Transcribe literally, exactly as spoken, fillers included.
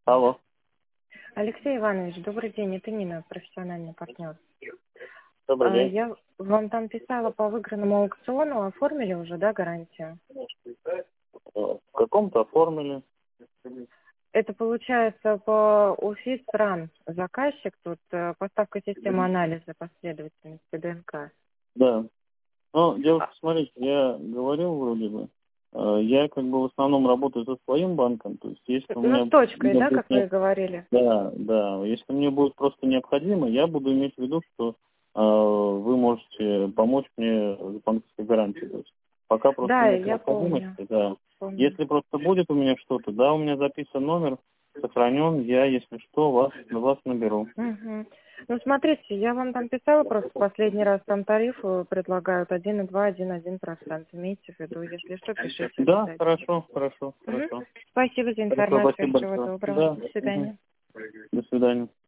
Алло. Алексей Иванович, добрый день, это Нина, профессиональный партнер. Добрый А, день. Я вам там писала по выигранному аукциону, оформили уже, да, гарантию? Э, В каком-то оформили. Это получается по УФИС РАН заказчик, тут э, поставка системы анализа последовательности ДНК. Да. Ну, девушка, смотрите, я говорил вроде бы, э, я как бы в основном работаю со своим банком, то есть если у Ну, меня... с точкой, мне да, будет как не- вы и говорили? Да, да. Если мне будет просто необходимо, я буду иметь в виду, что э, вы можете помочь мне с банковской гарантией. То есть пока просто Да, нет я помню. необходимости, да. помню. Если просто будет у меня что-то, да, у меня записан номер, сохранен, я, если что, вас, вас наберу. Мгм. Ну, смотрите, я вам там писала просто в последний раз, там тариф э, предлагают один и два, один и один процент. Имейте в виду, если что, пишите Да, обязательно. хорошо, хорошо, Мгм. хорошо. Спасибо за Хорошо, информацию, спасибо всего большое. доброго, Да. до Мгм. свидания. До свидания.